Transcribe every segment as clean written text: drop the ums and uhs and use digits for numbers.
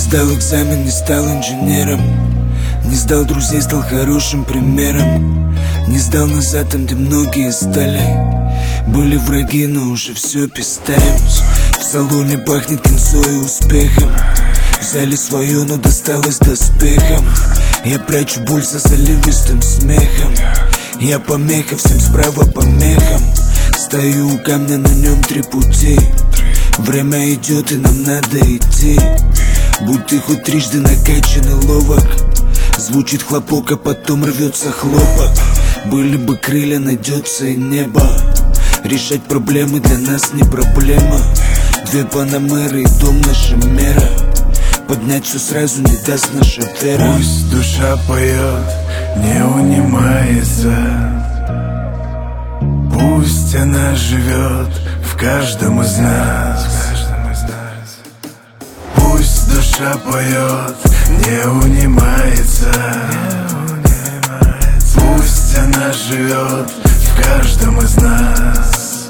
сдал экзамен, не стал инженером. Не сдал друзей, стал хорошим примером. Не сдал назад там, где многие стали. Были враги, но уже все пистаем. В салоне пахнет концой и успехом. Взяли свое, но досталось доспехом. Я прячу боль за заливистым смехом. Я помеха, всем справа помехам. Стою у камня, на нем 3 пути. Время идет, и нам надо идти. Будь ты хоть трижды накачан и ловок. Звучит хлопок, а потом рвется хлопок. Были бы крылья, найдется и небо. Решать проблемы для нас не проблема. 2 панамеры и дом наша мера. Поднять все сразу не даст наша вера. Пусть душа поет, не унимается. Пусть она живет в каждом из нас. Пусть душа поет, не унимается. Пусть она живет в каждом из нас.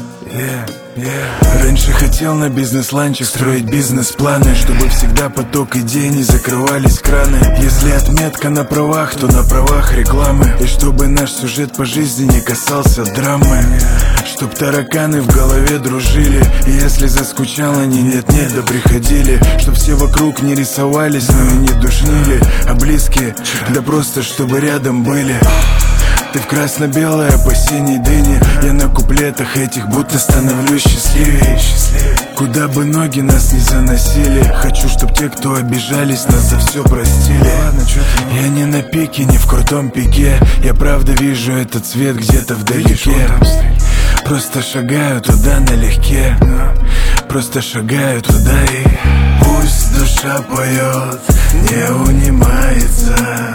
Раньше хотел на бизнес-ланчах строить бизнес-планы, чтобы всегда поток идей, не закрывались краны. Если отметка на правах, то на правах рекламы. И чтобы наш сюжет по жизни не касался драмы. Чтоб тараканы в голове дружили. И если заскучал, они нет-нет да приходили. Чтоб все вокруг не рисовались, но и не душнили. А близкие, да просто чтобы рядом были. Ты в красно-белой, а по синей дыне. Я на куплетах этих будто становлюсь счастливее. Куда бы ноги нас не заносили. Хочу, чтоб те, кто обижались, нас за все простили. Я не на пике, не в крутом пике. Я правда вижу этот цвет где-то вдалеке. Просто шагаю туда налегке. Просто шагаю туда и... Пусть душа поет, не унимается.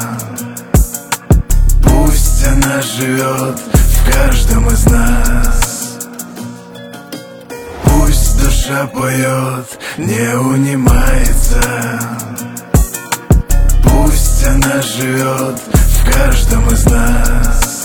Пусть она живет в каждом из нас. Пусть душа поет, не унимается. Пусть она живет в каждом из нас.